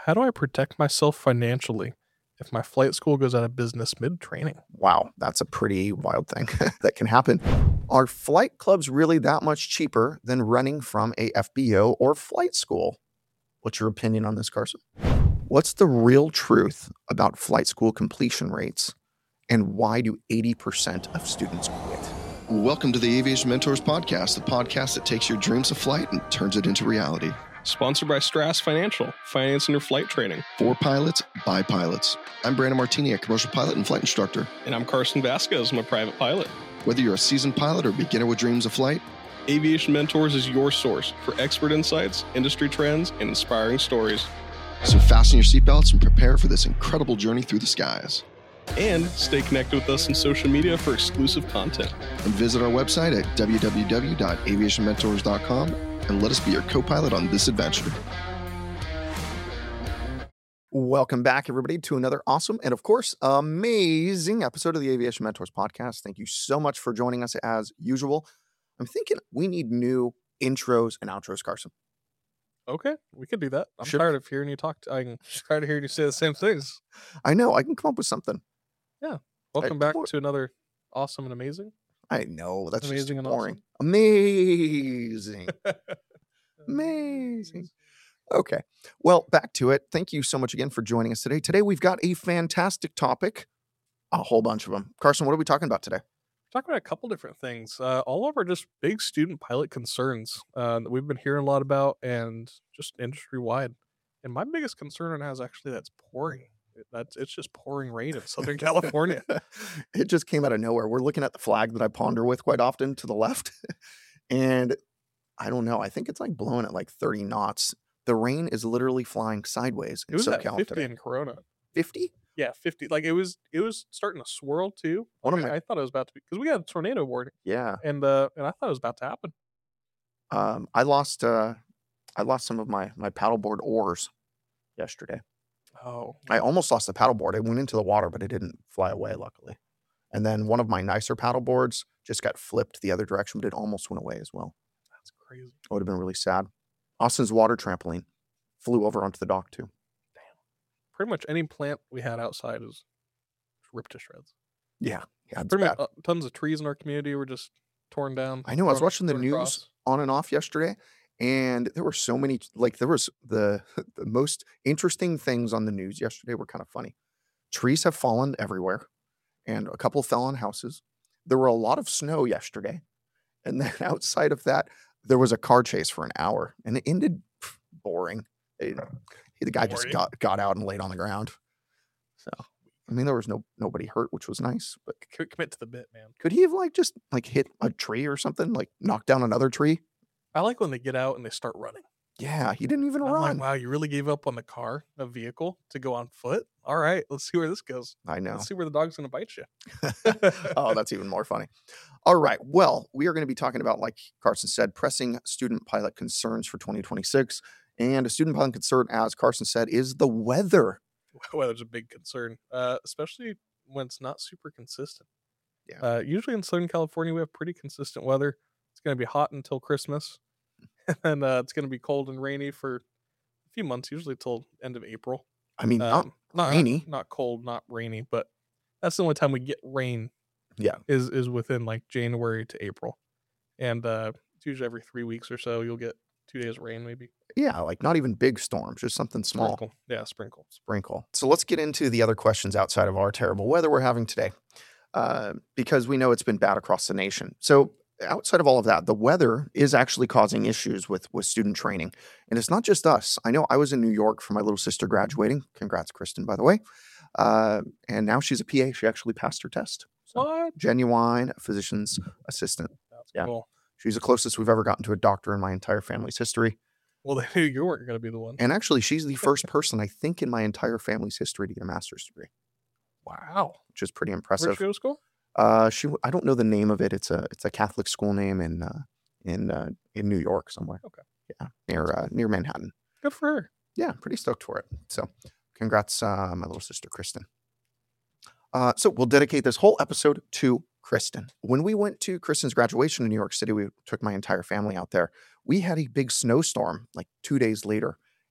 How do I protect myself financially if my flight school goes out of business mid-training? Wow, that's a pretty wild thing that can happen. Are flight clubs really that much cheaper than running from a FBO or flight school? What's your opinion on this, Carson? What's the real truth about flight school completion rates, and why do 80% of students quit? Welcome to the Aviation Mentors Podcast, the podcast that takes your dreams of flight and turns it into reality. Sponsored by Strass Financial, financing your flight training. For pilots, by pilots. I'm Brandon Martini, a commercial pilot and flight instructor. And I'm Carson Vasquez, I'm a private pilot. Whether you're a seasoned pilot or beginner with dreams of flight, Aviation Mentors is your source for expert insights, industry trends, and inspiring stories. So fasten your seatbelts and prepare for this incredible journey through the skies. And stay connected with us on social media for exclusive content. And visit our website at www.aviationmentors.com and let us be your co-pilot on this adventure. Welcome back, everybody, to another awesome and, of course, amazing episode of the Aviation Mentors Podcast. Thank you so much for joining us as usual. I'm thinking we need new intros and outros, Carson. Okay, we could do that. I'm Sure. tired of hearing you talk. I'm tired of hearing you say the same things. I know. I can come up with something. Welcome back to another awesome and amazing. I know. That's Amazing just and boring. Amazing. Amazing. Okay. Well, back to it. Thank you so much again for joining us today. Today, we've got a fantastic topic, a whole bunch of them. Carson, what are we talking about today? Talking about a couple different things. All of our just big student pilot concerns that we've been hearing a lot about and just industry wide. And my biggest concern is actually that's pouring. It's just pouring rain in Southern California. It just came out of nowhere. We're looking at the flag that I ponder with quite often to the left. And I don't know. I think it's like blowing at like 30 knots. The rain is literally flying sideways in It was at SoCal 50 today. in Corona. 50? Yeah, 50. Like it was starting to swirl too. One of Like, my- I thought it was about to be because we had a tornado warning. Yeah. And I thought it was about to happen. I lost some of my paddleboard oars yesterday. Oh, I almost lost the paddleboard. It went into the water, but it didn't fly away, luckily. And then one of my nicer paddleboards just got flipped the other direction, but it almost went away as well. that's crazy. It would have been really sad. Austin's water trampoline flew over onto the dock too. Pretty much any plant we had outside is ripped to shreds. Yeah, it's Pretty bad. much tons of trees in our community were just torn down. I know. I was thrown- watching the thrown news across. on and off yesterday, and there were so many. Like there was the most interesting things on the news yesterday were kind of funny. Trees have fallen everywhere, and a couple fell on houses. There were a lot of snow yesterday, and then outside of that, there was a car chase for an hour, and it ended boring. The guy just Boring. got out and laid on the ground. So, I mean, there was nobody hurt, which was nice. But Commit to the bit, man. could he have just hit a tree or something, like knocked down another tree? I like when they get out and they start running. Yeah, he didn't even I'm like, run. wow, you really gave up on the car, a vehicle, to go on foot? All right, let's see where this goes. I know. Let's see where the dog's going to bite you. Oh, that's even more funny. All right. Well, we are going to be talking about, like Carson said, pressing student pilot concerns for 2026. And a student pilot concern, as Carson said, is the weather. Weather's a big concern, especially when it's not super consistent. Yeah. Usually in Southern California, we have pretty consistent weather. It's going to be hot until Christmas. And it's going to be cold and rainy for a few months, usually till end of April. I mean, not Not rainy. not cold, not rainy, but that's the only time we get rain. Yeah. is within like January to April, and it's usually every 3 weeks or so you'll get 2 days of rain, maybe. Yeah, like not even big storms, just something small. Sprinkle. Yeah, sprinkle. Sprinkle. So let's get into the other questions outside of our terrible weather we're having today, because we know it's been bad across the nation. So outside of all of that, the weather is actually causing issues with student training. And it's not just us. I know I was in New York for my little sister graduating. Congrats, Kristen, by the way. And now she's a PA. She actually passed her test. So, What? genuine physician's assistant. That's Yeah. cool. She's the closest we've ever gotten to a doctor in my entire family's history. Well, they knew you weren't going to be the one. And actually, she's the first person, I think, in my entire family's history to get a master's degree, Wow. which is pretty Where'd impressive. you go to school? I don't know the name of it. It's a Catholic school name in New York somewhere. Okay. Yeah, near Manhattan. Good for her. Yeah, pretty stoked for it. So, congrats, my little sister Kristen. So we'll dedicate this whole episode to Kristen. When we went to Kristen's graduation in New York City, we took my entire family out there. We had a big snowstorm like 2 days later,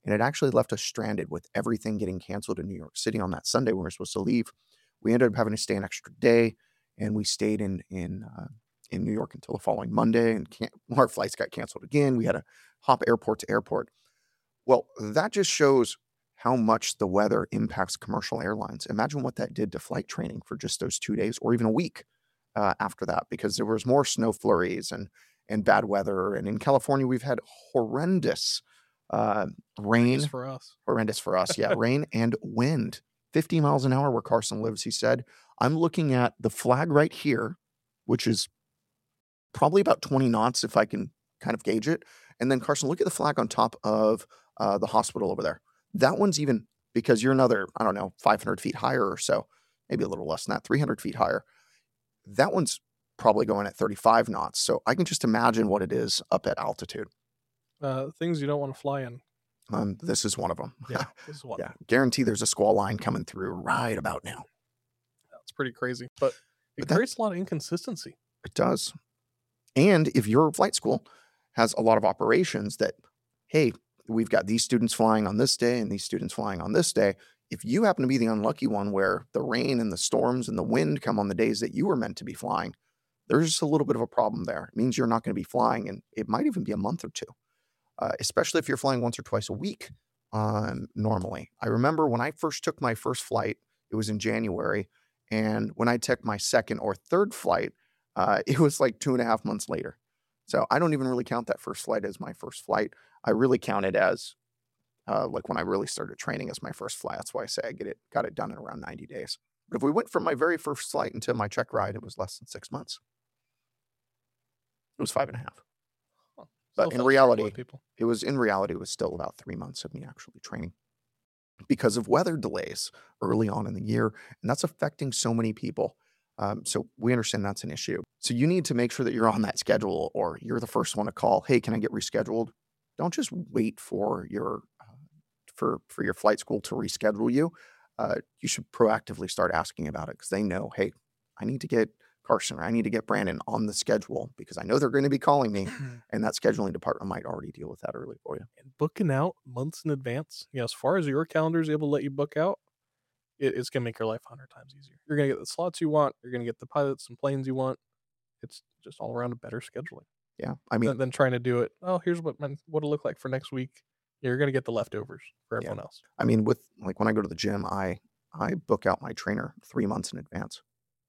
and it actually left us stranded with everything getting canceled in New York City on that Sunday when we were supposed to leave. We ended up having to stay an extra day, and we stayed in New York until the following Monday, and our flights got canceled again. We had to hop airport to airport. Well, that just shows how much the weather impacts commercial airlines. Imagine what that did to flight training for just those 2 days or even a week after that, because there was more snow flurries and bad weather. And in California, we've had horrendous rain. Horrendous for us. Yeah, rain and wind. 50 miles an hour where Carson lives, he said. I'm looking at the flag right here, which is probably about 20 knots if I can kind of gauge it. And then Carson, look at the flag on top of the hospital over there. That one's even, because you're another, 500 feet higher or so, maybe a little less than that, 300 feet higher. That one's probably going at 35 knots. So I can just imagine what it is up at altitude. Things you don't want to fly in. This is one of them. Yeah, this is one. Yeah, guarantee there's a squall line coming through right about now. That's pretty crazy, but it creates a lot of inconsistency. It does. And if your flight school has a lot of operations that, hey, we've got these students flying on this day and these students flying on this day, if you happen to be the unlucky one where the rain and the storms and the wind come on the days that you were meant to be flying, there's just a little bit of a problem there. It means you're not going to be flying, and it might even be a month or two, especially if you're flying once or twice a week normally. I remember when I first took my first flight, it was in January, and when I took my second or third flight, it was like 2.5 months later. So I don't even really count that first flight as my first flight. I really count it as like when I really started training as my first flight. That's why I say I got it done in around 90 days. But if we went from my very first flight until my check ride, it was less than 6 months. It was 5.5. Huh. But in reality, it was still about 3 months of me actually training because of weather delays early on in the year. And that's affecting so many people. So we understand that's an issue. So you need to make sure that you're on that schedule, or you're the first one to call. Hey, can I get rescheduled? Don't just wait for your flight school to reschedule you. You should proactively start asking about it, because they know, hey, I need to get Carson or I need to get Brandon on the schedule, because I know they're going to be calling me, and that scheduling department might already deal with that early for you. And booking out months in advance, as far as your calendar is able to let you book out, it's going to make your life 100 times easier. You're going to get the slots you want. You're going to get the pilots and planes you want. It's just all around a better scheduling. Yeah. I mean, than trying to do it. Oh, here's what it'll look like for next week. You're going to get the leftovers for everyone else. I mean, with like when I go to the gym, I book out my trainer 3 months in advance.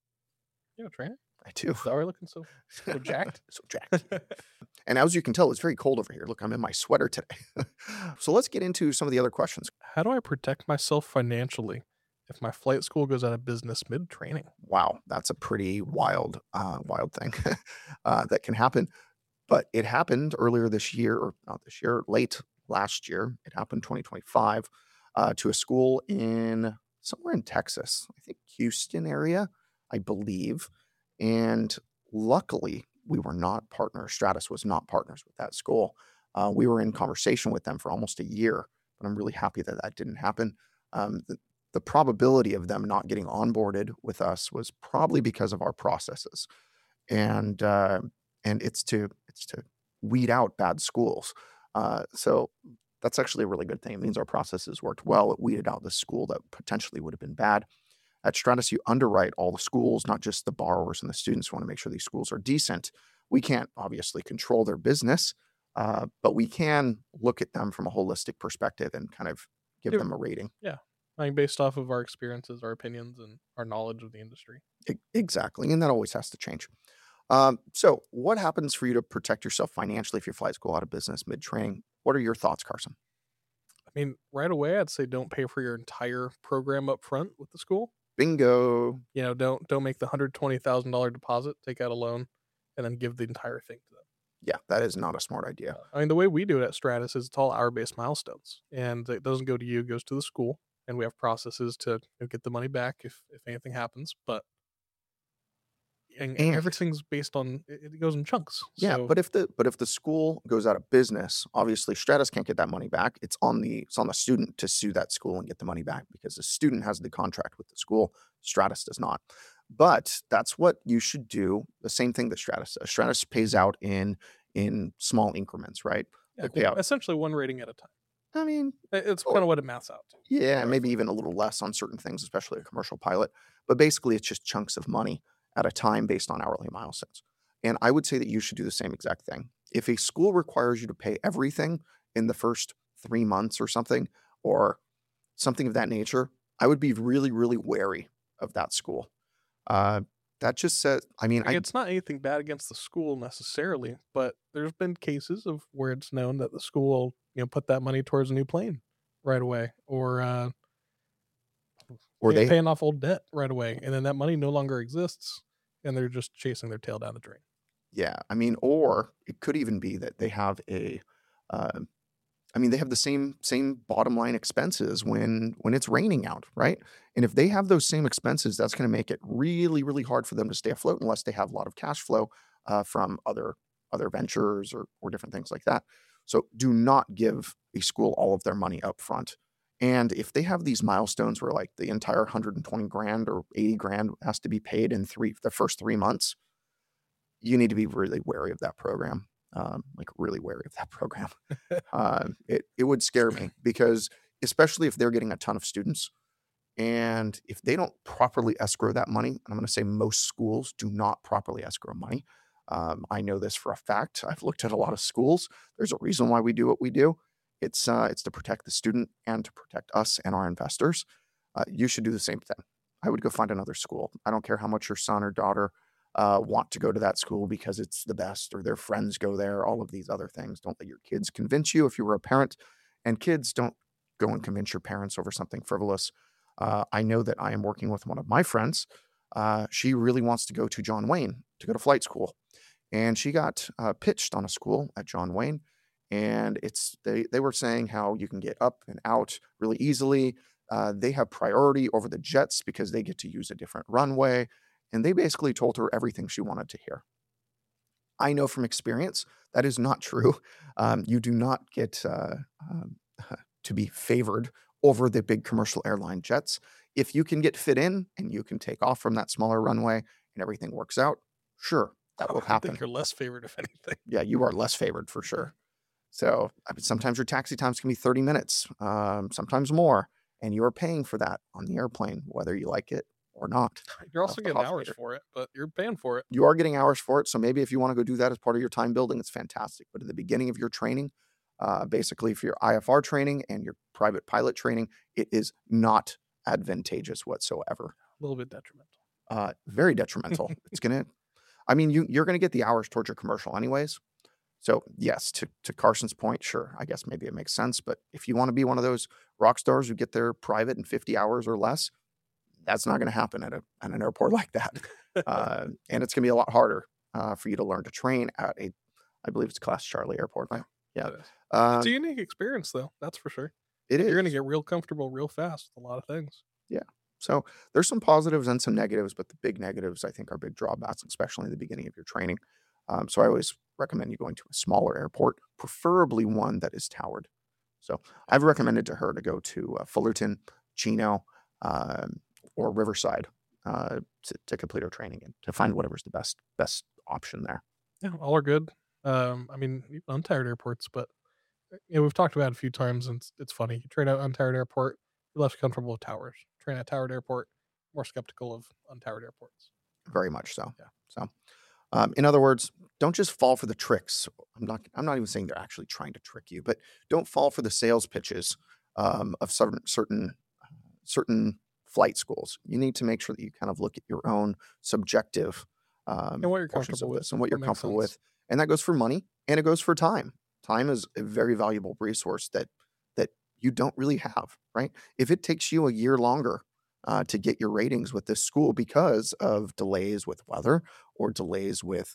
You have a trainer? I do. Is that why you're looking so jacked? So jacked. And as you can tell, it's very cold over here. Look, I'm in my sweater today. So let's get into some of the other questions. How do I protect myself financially if my flight school goes out of business mid-training? Wow, that's a pretty wild thing that can happen. But it happened earlier this year, or not this year, late last year. It happened 2025 to a school somewhere in Texas, I think Houston area, I believe. And luckily, we were not partners. Stratus was not partners with that school. We were in conversation with them for almost a year, but I'm really happy that didn't happen. The probability of them not getting onboarded with us was probably because of our processes, and it's to weed out bad schools. So that's actually a really good thing. It means our processes worked well. It weeded out the school that potentially would have been bad. At Stratus, you underwrite all the schools, not just the borrowers and the students. We want to make sure these schools are decent. We can't obviously control their business, but we can look at them from a holistic perspective and kind of give them a rating. Yeah. I mean, based off of our experiences, our opinions, and our knowledge of the industry. Exactly. And that always has to change. So what happens for you to protect yourself financially if your flights go out of business mid-training? What are your thoughts, Carson? I mean, right away, I'd say don't pay for your entire program up front with the school. Bingo. Don't make the $120,000 deposit, take out a loan, and then give the entire thing to them. Yeah, that is not a smart idea. I mean, the way we do it at Stratus is it's all hour-based milestones, and it doesn't go to you, it goes to the school, and we have processes to get the money back if anything happens, but and everything's based on it goes in chunks. Yeah, so, but if the school goes out of business, obviously Stratus can't get that money back. It's on the student to sue that school and get the money back, because the student has the contract with the school. Stratus does not. But that's what you should do. The same thing that Stratus does. Stratus pays out in small increments, right? yeah, essentially one rating at a time. I mean, It's kind of what it maths out to. yeah, maybe even a little less on certain things, especially a commercial pilot. But basically, it's just chunks of money at a time based on hourly milestones. And I would say that you should do the same exact thing. If a school requires you to pay everything in the first 3 months or something of that nature, I would be really, really wary of that school. That just says, I mean, It's not anything bad against the school necessarily, but there's been cases of where it's known that the school will, put that money towards a new plane right away, or paying off old debt right away, and then that money no longer exists, and they're just chasing their tail down the drain. Yeah, I mean, or it could even be that they have they have the same bottom line expenses when it's raining out, right? And if they have those same expenses, that's going to make it really, really hard for them to stay afloat unless they have a lot of cash flow from other ventures or different things like that. So do not give a school all of their money up front. And if they have these milestones where like the entire 120 grand or 80 grand has to be paid in the first 3 months, you need to be really wary of that program. Really wary of that program. It would scare me because especially if they're getting a ton of students and if they don't properly escrow that money, and I'm going to say most schools do not properly escrow money. I know this for a fact. I've looked at a lot of schools. There's a reason why we do what we do. It's to protect the student and to protect us and our investors. You should do the same thing. I would go find another school. I don't care how much your son or daughter want to go to that school because it's the best or their friends go there, all of these other things. Don't let your kids convince you if you were a parent. And kids, don't go and convince your parents over something frivolous. I know that I am working with one of my friends. She really wants to go to John Wayne to go to flight school. And she got pitched on a school at John Wayne. And they were saying how you can get up and out really easily. They have priority over the jets because they get to use a different runway. And they basically told her everything she wanted to hear. I know from experience that is not true. You do not get to be favored over the big commercial airline jets. If you can get fit in and you can take off from that smaller runway and everything works out, sure, that will happen. I think you're less favored, if anything. Yeah, you are less favored for sure. So sometimes your taxi times can be 30 minutes, sometimes more, and you are paying for that on the airplane, whether you like it or not. You're also getting hours for it, but you're paying for it. You are getting hours for it. So maybe if you want to go do that as part of your time building, it's fantastic. But at the beginning of your training, basically for your IFR training and your private pilot training, it is not advantageous whatsoever. A little bit detrimental. Very detrimental. You're going to get the hours towards your commercial anyways. So yes, to Carson's point, sure, I guess maybe it makes sense. But if you want to be one of those rock stars who get there private in 50 hours or less, that's not going to happen at an airport like that. And it's going to be a lot harder for you to learn to train at I believe it's Class Charlie Airport. Right? Yeah. It's a unique experience, though. That's for sure. It is. You're going to get real comfortable real fast with a lot of things. Yeah. So there's some positives and some negatives, but the big negatives, I think, are big drawbacks, especially in the beginning of your training. So I always recommend you going to a smaller airport, preferably one that is towered. So I've recommended to her to go to Fullerton, Chino, or Riverside to complete her training and to find whatever's the best option there. Yeah, all are good. Untired airports, but we've talked about it a few times, and it's funny. You train at untired airport, you're less comfortable with towers. Train at towered airport, more skeptical of untired airports. Very much so. Yeah. So, in other words, don't just fall for the tricks. I'm not even saying they're actually trying to trick you, but don't fall for the sales pitches of certain flight schools. You need to make sure that you kind of look at your own subjective and what you're comfortable with, and what you're comfortable with, and that goes for money and it goes for time. Time is a very valuable resource that you don't really have, right? If it takes you a year longer to get your ratings with this school because of delays with weather or delays with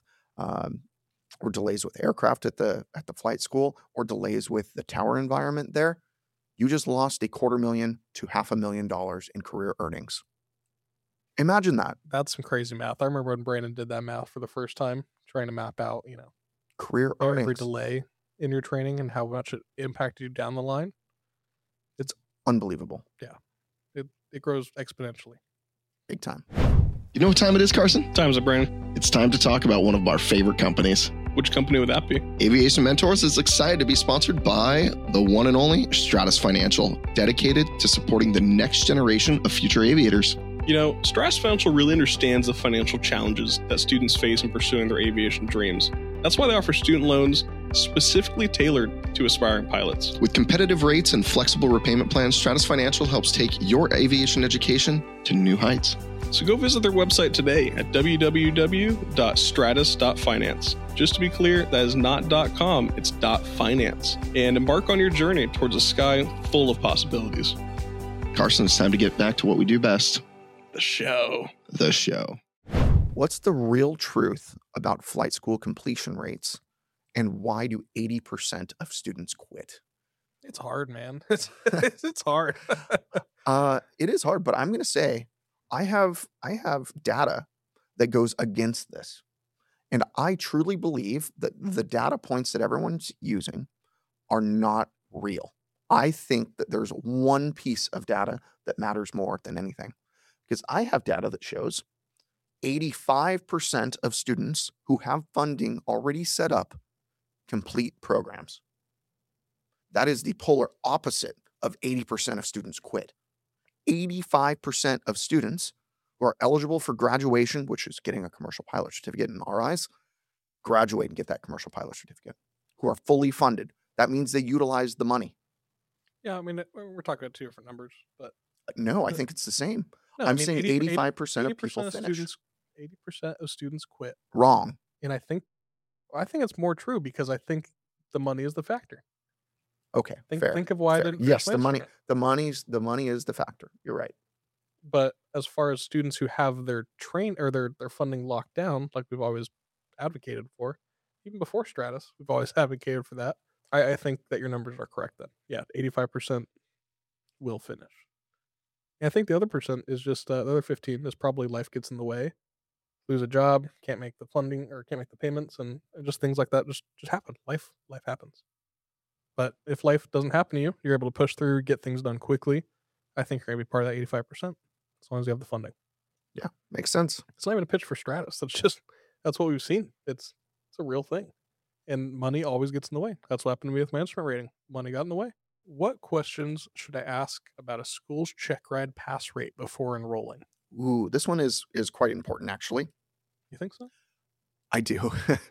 aircraft at the flight school or delays with the tower environment there, you just lost $250,000 to $500,000 in career earnings. Imagine that. That's some crazy math. I remember when Brandon did that math for the first time, trying to map out, career earnings, every delay in your training and how much it impacted you down the line. It's unbelievable. Yeah. It grows exponentially. Big time. You know what time it is, Carson? Time's it, Brandon? It's time to talk about one of our favorite companies. Which company would that be? Aviation Mentors is excited to be sponsored by the one and only Stratus Financial, dedicated to supporting the next generation of future aviators. You know, Stratus Financial really understands the financial challenges that students face in pursuing their aviation dreams. That's why they offer student loans specifically tailored to aspiring pilots. With competitive rates and flexible repayment plans, Stratus Financial helps take your aviation education to new heights. So go visit their website today at www.stratus.finance. Just to be clear, that is not .com, it's .finance. And embark on your journey towards a sky full of possibilities. Carson, it's time to get back to what we do best. The show. The show. What's the real truth about flight school completion rates, and why do 80% of students quit? It's hard, man. It's hard. It is hard, but I'm going to say I have data that goes against this. And I truly believe that the data points that everyone's using are not real. I think that there's one piece of data that matters more than anything. Because I have data that shows 85% of students who have funding already set up complete programs. That is the polar opposite of 80% of students quit. 85% of students who are eligible for graduation, which is getting a commercial pilot certificate in our eyes, graduate and get that commercial pilot certificate, who are fully funded. That means they utilize the money. Yeah, I mean, we're talking about two different numbers, but No, I think it's the same. no, I'm saying 85% of 80% people of finish. students, 80% of students quit, Wrong. and I think it's more true because I think the money is the factor. Okay, fair. Think of why I fair. didn't. Yes, finish my instrument. the money is the factor. You're right. But as far as students who have their their funding locked down, like we've always advocated for, even before Stratus, we've always advocated for that. I think that your numbers are correct then. Yeah, 85% will finish. And I think the other percent is just the other 15 is probably life gets in the way. Lose a job, can't make the funding or can't make the payments, and just things like that just happen. Life happens. But if life doesn't happen to you, you're able to push through, get things done quickly. I think you're gonna be part of that 85%, as long as you have the funding. Yeah, makes sense. It's not even a pitch for Stratus. That's what we've seen. It's a real thing. And money always gets in the way. That's what happened to me with my instrument rating. Money got in the way. What questions should I ask about a school's check ride pass rate before enrolling? Ooh, this one is quite important, actually. You think so? I do.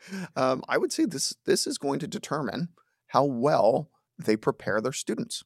I would say this is going to determine how well they prepare their students.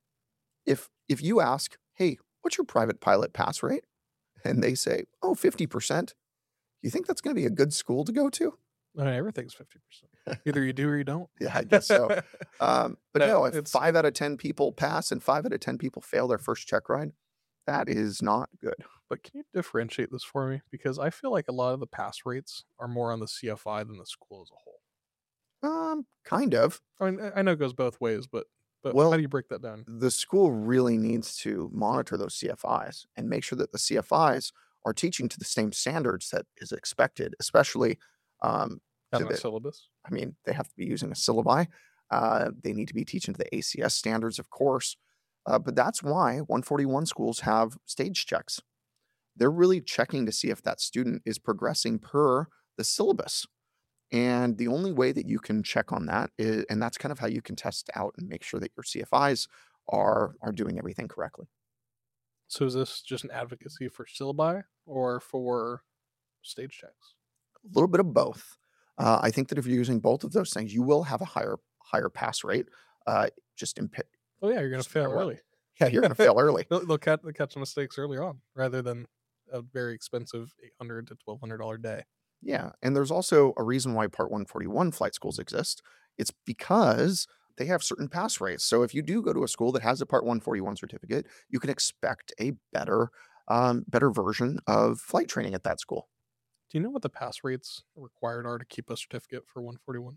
If you ask, hey, what's your private pilot pass rate? And they say, oh, 50%. You think that's going to be a good school to go to? I mean, everything's 50%. Either you do or you don't. Yeah, I guess so. But no, if it's 5 out of 10 people pass and 5 out of 10 people fail their first check ride, that is not good. But can you differentiate this for me? Because I feel like a lot of the pass rates are more on the CFI than the school as a whole. Kind of. I mean, I know it goes both ways, but Well, how do you break that down? The school really needs to monitor those CFIs and make sure that the CFIs are teaching to the same standards that is expected, especially Having a syllabus? I mean, they have to be using a syllabi. They need to be teaching to the ACS standards, of course. But that's why 141 schools have stage checks. They're really checking to see if that student is progressing per the syllabus. And the only way that you can check on that is, and that's kind of how you can test out and make sure that your CFIs are doing everything correctly. So is this just an advocacy for syllabi or for stage checks? A little bit of both. I think that if you're using both of those things, you will have a higher pass rate. Oh yeah, you're gonna Just fail matter what. early. Yeah, you're going to fail early. They'll catch the mistakes earlier on, rather than a very expensive $800 to $1,200 day. Yeah, and there's also a reason why Part 141 flight schools exist. It's because they have certain pass rates. So if you do go to a school that has a Part 141 certificate, you can expect a better version of flight training at that school. Do you know what the pass rates required are to keep a certificate for 141?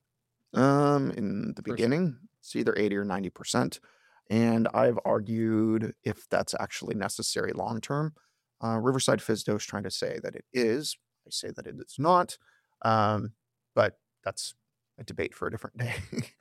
In the First- beginning, it's either 80 or 90%. And I've argued if that's actually necessary long term. Riverside FSDO is trying to say that it is. I say that it is not. But that's a debate for a different day.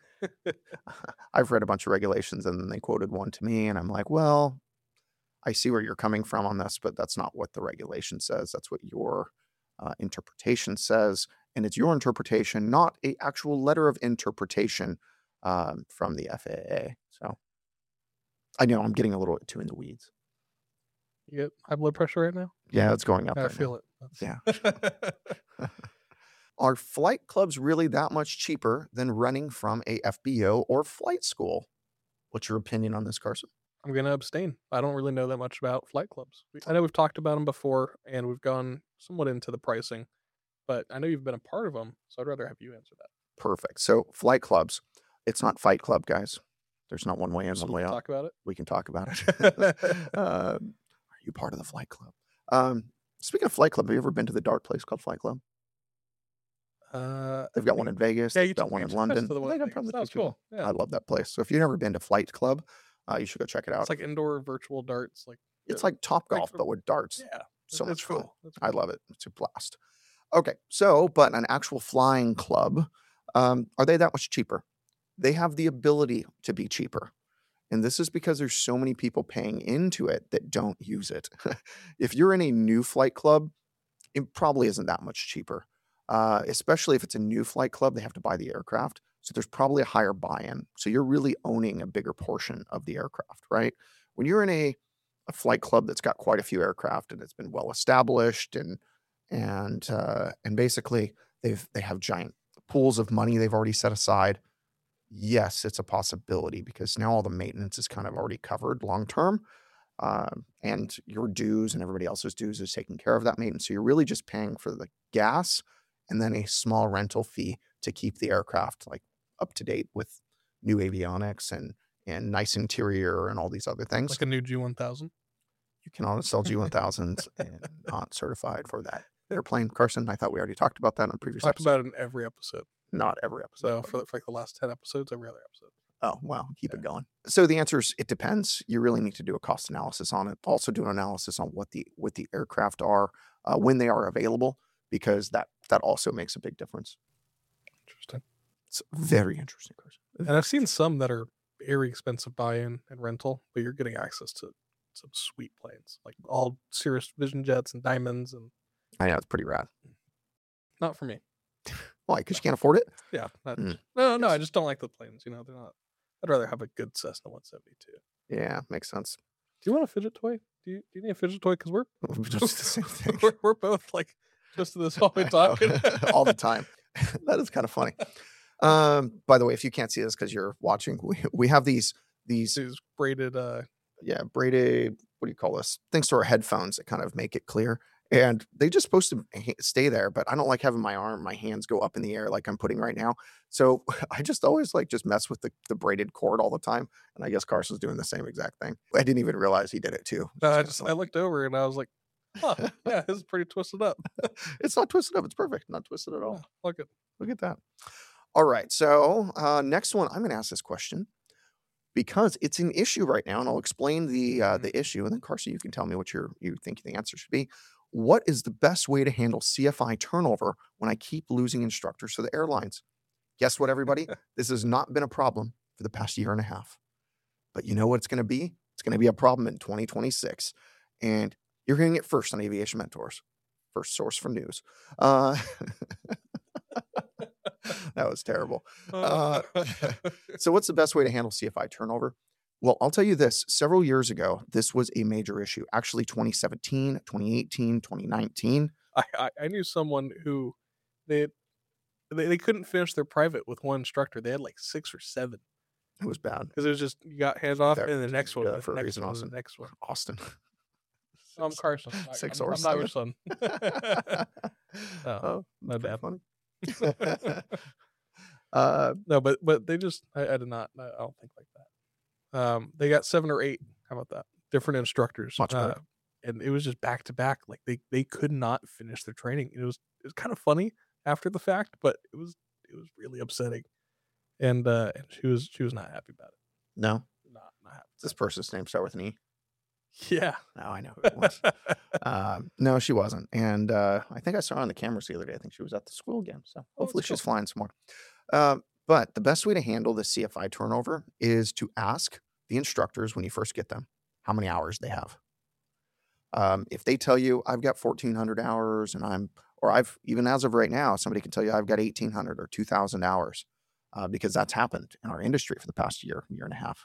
I've read a bunch of regulations and then they quoted one to me, and I'm like, well, I see where you're coming from on this, but that's not what the regulation says. That's what your interpretation says. and it's your interpretation, not a actual letter of interpretation from the FAA. So I know I'm getting a little too in the weeds. You get high blood pressure right now? Yeah, it's going up. I right feel now. it. Yeah. Are flight clubs really that much cheaper than running from a FBO or flight school? What's your opinion on this, Carson? I'm going to abstain. I don't really know that much about flight clubs. I know we've talked about them before, and we've gone somewhat into the pricing, but I know you've been a part of them, so I'd rather have you answer that. Perfect. So flight clubs, it's not Fight Club, guys. There's not one way in, So one we way can out. talk about it. We can talk about it. Are you part of the flight club? Speaking of flight club, have you ever been to the dart place called Flight Club? They've got one in Vegas. Yeah, They've you got took one me in to London. the one They in got Vegas. probably That was two people. cool. Yeah. I love that place. So if you've never been to Flight Club, you should go check it out. It's like indoor virtual darts. It's like Top like Golf, for- but with darts. Yeah, So much it's fun. cool. It's I cool. love it. It's a blast. Okay, so, but an actual flying club, are they that much cheaper? They have the ability to be cheaper. And this is because there's so many people paying into it that don't use it. If you're in a new flight club, it probably isn't that much cheaper. Especially if it's a new flight club, they have to buy the aircraft. So there's probably a higher buy-in. So you're really owning a bigger portion of the aircraft, right? When you're in a flight club that's got quite a few aircraft and it's been well established and basically they have giant pools of money they've already set aside. Yes, it's a possibility because now all the maintenance is kind of already covered long term. And your dues and everybody else's dues is taking care of that maintenance. So you're really just paying for the gas and then a small rental fee to keep the aircraft like up to date with new avionics and nice interior and all these other things. Like a new G1000. You cannot sell G1000s and not certified for that airplane. Carson, I thought we already talked about that on a previous Talked episode. about it in every episode. Not every episode. So for like the last 10 episodes, every other episode. Oh, well, keep it going. So the answer is it depends. You really need to do a cost analysis on it. Also do an analysis on what the aircraft are when they are available, because that also makes a big difference. Interesting. It's very interesting, Carson. And I've seen some that are very expensive buy-in and rental, but you're getting access to some sweet planes, like all Cirrus Vision Jets and Diamonds, and I know, it's pretty rad. not for me. Why? Because you can't afford it? Yeah. Mm. No, I Yes. just don't like the planes. They're not. I'd rather have a good Cessna 172. Yeah, makes sense. Do you want a fidget toy? Do you need a fidget toy? Because we're Just the same thing. we're both like just to this while we talking All the time. That is kind of funny. By the way, if you can't see this because you're watching, we have these These braided. braided, what do you call this? Things to our headphones that kind of make it clear. And they just supposed to stay there, but I don't like having my hands go up in the air like I'm putting right now. So I just always just mess with the braided cord all the time. And I guess Carson's doing the same exact thing. I didn't even realize he did it too. No, It's I looked over and I was like, huh, yeah, this is pretty twisted up. it's not twisted up. It's perfect. Not twisted at all. Yeah, look at Look at that. All right. So next one, I'm going to ask this question because it's an issue right now, and I'll explain the issue, and then Carson, you can tell me what you think the answer should be. What is the best way to handle CFI turnover when I keep losing instructors to the airlines? Guess what, everybody? This has not been a problem for the past year and a half. But you know what it's going to be? It's going to be a problem in 2026. And you're hearing it first on Aviation Mentors. First source for news. That was terrible. So what's the best way to handle CFI turnover? Well, I'll tell you this. Several years ago, this was a major issue. Actually, 2017, 2018, 2019. I knew someone who they couldn't finish their private with one instructor. They had like 6 or 7 It was bad. because it was just you got hands off There- and the next one, yeah, the for a next reason, one, Austin. the next one. Austin. I'm Carson. 6 I'm or not your 7. son. Oh, my pretty bad. funny. No, but they just I did not. I don't think like that. They got 7 or 8. How about that? Different instructors. Much better. And it was just back to back. Like they could not finish their training. It was kind of funny after the fact, but it was really upsetting. And she was not happy about it. No, Not happy. does this person's name start with an E? Yeah. No, I know who it was. No, she wasn't. And I think I saw her on the cameras the other day. I think she was at the school again. So hopefully she's flying some more. But the best way to handle the CFI turnover is to ask the instructors when you first get them how many hours they have. If they tell you I've got 1,400 hours and I'm or even as of right now, somebody can tell you I've got 1,800 or 2,000 hours because that's happened in our industry for the past year and a half.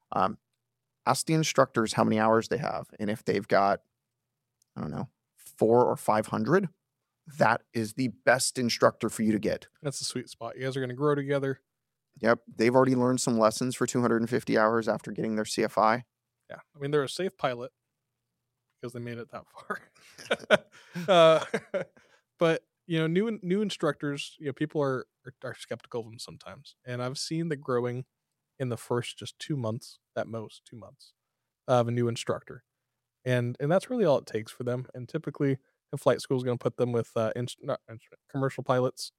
Ask the instructors how many hours they have. And if they've got, I don't know, 400 or 500, that is the best instructor for you to get. That's the sweet spot. You guys are going to grow together. Yep. They've already learned some lessons for 250 hours after getting their CFI. Yeah. I mean, they're a safe pilot because they made it that far. But, new instructors, people are skeptical of them sometimes. And I've seen the growing in the first just 2 months, at most 2 months, of a new instructor. And that's really all it takes for them. And typically, a flight school is going to put them with commercial pilots,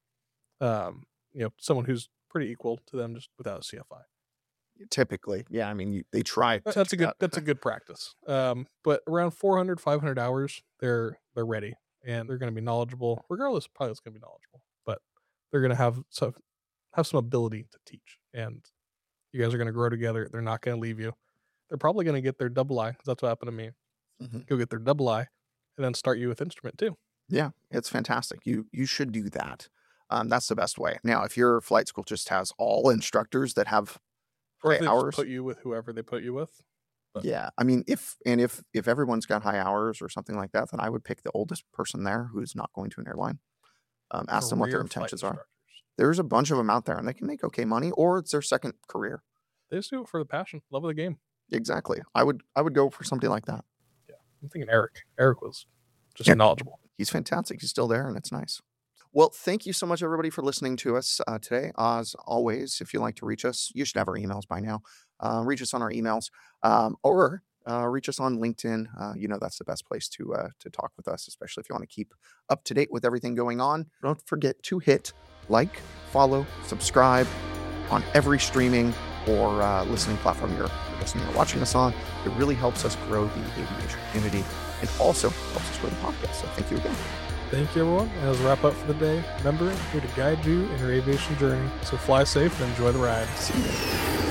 someone who's pretty equal to them just without a CFI. Typically, yeah. I mean, they try. That's a good practice. But around 400, 500 hours, they're ready and they're going to be knowledgeable. Regardless, pilot's going to be knowledgeable, but they're going to have some ability to teach. And you guys are going to grow together. They're not going to leave you. They're probably going to get their double I, because that's what happened to me. Mm-hmm. Go get their double I, and then start you with instrument too. Yeah, it's fantastic. You should do that. That's the best way. Now, if your flight school just has all instructors that have or high they hours, just put you with whoever they put you with. But yeah, I mean, if everyone's got high hours or something like that, then I would pick the oldest person there who's not going to an airline. Ask them what their career flight intentions are. instructors. There's a bunch of them out there, and they can make okay money, or it's their second career. They just do it for the passion, love of the game. Exactly. I would go for something like that. Yeah, I'm thinking Eric. Eric was just knowledgeable. He's fantastic. He's still there, and it's nice. Well, thank you so much, everybody, for listening to us today. As always, if you'd like to reach us, you should have our emails by now. Reach us on our emails, or reach us on LinkedIn. That's the best place to talk with us, especially if you want to keep up to date with everything going on. Don't forget to hit like, follow, subscribe on every streaming or listening platform you're listening or watching us on. It really helps us grow the aviation community and also helps us grow the podcast. So thank you again. Thank you, everyone. And as a wrap up for the day, remember, I'm here to guide you in your aviation journey. So fly safe and enjoy the ride. See you.